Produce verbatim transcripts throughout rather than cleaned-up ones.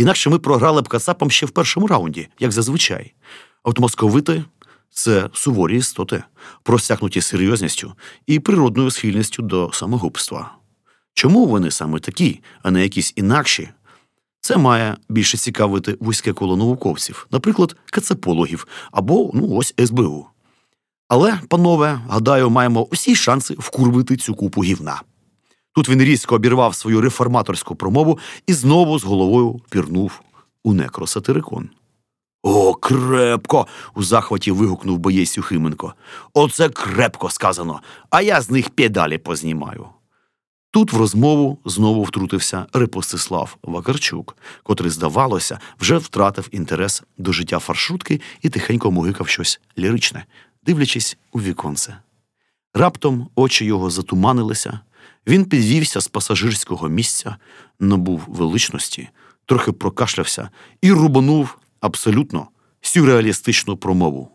Інакше ми програли б кацапам ще в першому раунді, як зазвичай. А от московити – це суворі істоти, просякнуті серйозністю і природною схильністю до самогубства. Чому вони саме такі, а не якісь інакші? Це має більше цікавити вузьке коло науковців, наприклад, кацапологів або, ну, ось, ес бе у. Але, панове, гадаю, маємо усі шанси вкурвити цю купу гівна. Тут він різко обірвав свою реформаторську промову і знову з головою пірнув у некросатирикон. «О, крепко!» – у захваті вигукнув боєць Юхименко. «Оце крепко сказано, а я з них педалі познімаю». Тут в розмову знову втрутився Репостислав Вакарчук, котрий, здавалося, вже втратив інтерес до життя фаршрутки і тихенько мугикав щось ліричне, дивлячись у віконце. Раптом очі його затуманилися, він підвівся з пасажирського місця, набув величності, трохи прокашлявся і рубанув абсолютно сюрреалістичну промову.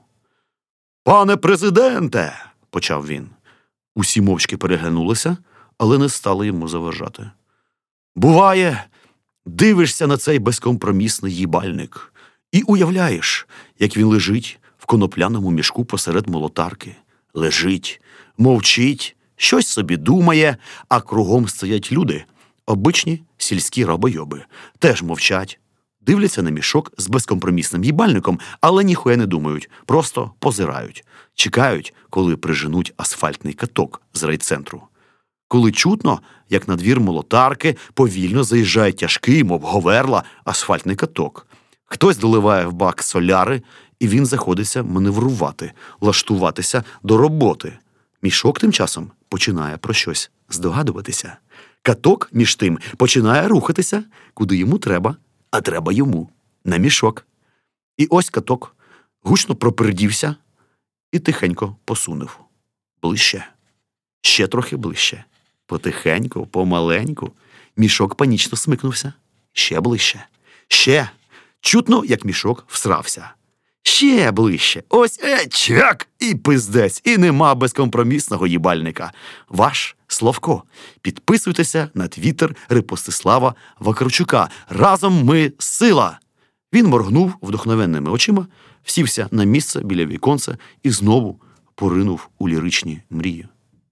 «Пане президенте!» – почав він. Усі мовчки переглянулися, але не стали йому заважати. «Буває, дивишся на цей безкомпромісний їбальник і уявляєш, як він лежить в конопляному мішку посеред молотарки. Лежить, мовчить, щось собі думає, а кругом стоять люди, обичні сільські рабойоби. Теж мовчать, дивляться на мішок з безкомпромісним їбальником, але ніхуя не думають, просто позирають. Чекають, коли приженуть асфальтний каток з райцентру. Коли чутно, як на двір молотарки повільно заїжджає тяжкий, мов говерла, асфальтний каток. Хтось доливає в бак соляри, і він заходиться маневрувати, лаштуватися до роботи. Мішок тим часом починає про щось здогадуватися. Каток, між тим, починає рухатися, куди йому треба, а треба йому, на мішок. І ось каток гучно пропердівся і тихенько посунув. Ближче. Ще трохи ближче. Потихеньку, помаленьку. Мішок панічно смикнувся. Ще ближче. Ще. Чутно, як мішок всрався. Ще ближче. Ось, е, чак! І пиздець. І нема безкомпромісного їбальника. Ваш Славко. Підписуйтеся на твіттер Репостислава Вакарчука. Разом ми сила! Він моргнув вдохновенними очима, сівся на місце біля віконця і знову поринув у ліричні мрії.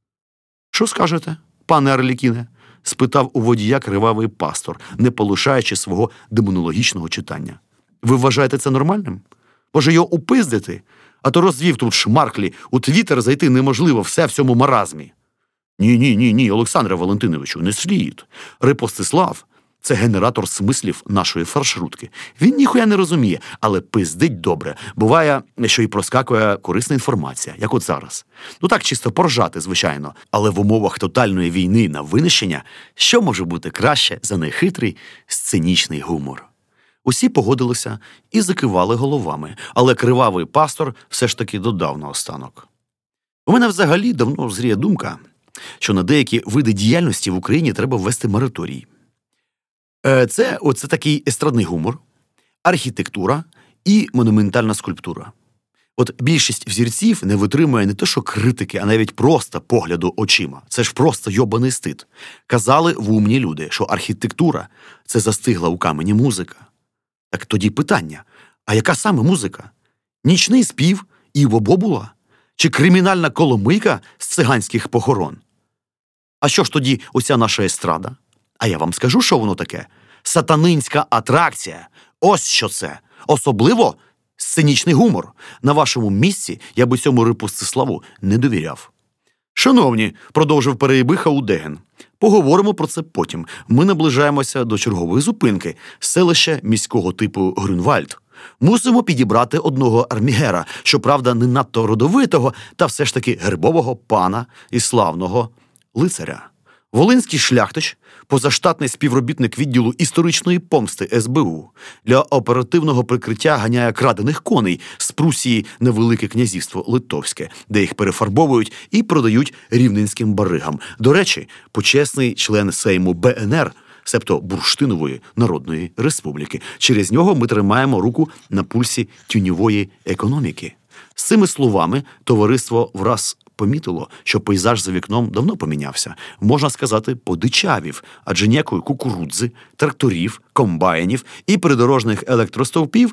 «Що скажете, пане Арлікіне?» – спитав у водія кривавий пастор, не полишаючи свого демонологічного читання. «Ви вважаєте це нормальним? Може, його упиздити? А то розвів тут шмарклі, у твіттер зайти неможливо, все в цьому маразмі». «Ні-ні-ні, Олександре Валентиновичу, не слід. Репостислав – це генератор смислів нашої фаршрутки. Він ніхуя не розуміє, але пиздить добре. Буває, що й проскакує корисна інформація, як от зараз. Ну так, чисто поржати, звичайно. Але в умовах тотальної війни на винищення, що може бути краще за нехитрий сценічний гумор?» Усі погодилися і закивали головами, але кривавий пастор все ж таки додав наостанок. «У мене взагалі давно зріє думка, що на деякі види діяльності в Україні треба ввести мораторій. Це оце такий естрадний гумор, архітектура і монументальна скульптура. От більшість взірців не витримує не то що критики, а навіть просто погляду очима. Це ж просто йобаний стид. Казали вумні люди, що архітектура – це застигла у камені музика. Так тоді питання, а яка саме музика? Нічний спів Іво Бобула? Чи кримінальна коломийка з циганських похорон? А що ж тоді оця наша естрада? А я вам скажу, що воно таке. Сатанинська атракція. Ось що це. Особливо сценічний гумор. На вашому місці я би цьому Репостиславу не довіряв. «Шановні», – продовжив переїбиха Удеген, – «поговоримо про це потім. Ми наближаємося до чергової зупинки – селище міського типу Грюнвальд. Мусимо підібрати одного армігера, щоправда, не надто родовитого, та все ж таки гербового пана і славного лицаря. Волинський шляхтич, позаштатний співробітник відділу історичної помсти ес бе у, для оперативного прикриття ганяє крадених коней з Прусії на Велике князівство Литовське, де їх перефарбовують і продають рівненським баригам. До речі, почесний член Сейму бе ен ер, себто Бурштинової Народної Республіки. Через нього ми тримаємо руку на пульсі тіньової економіки». З цими словами товариство враз помітило, що пейзаж за вікном давно помінявся. Можна сказати, подичавів, адже ніякої кукурудзи, тракторів, комбайнів і придорожних електростовпів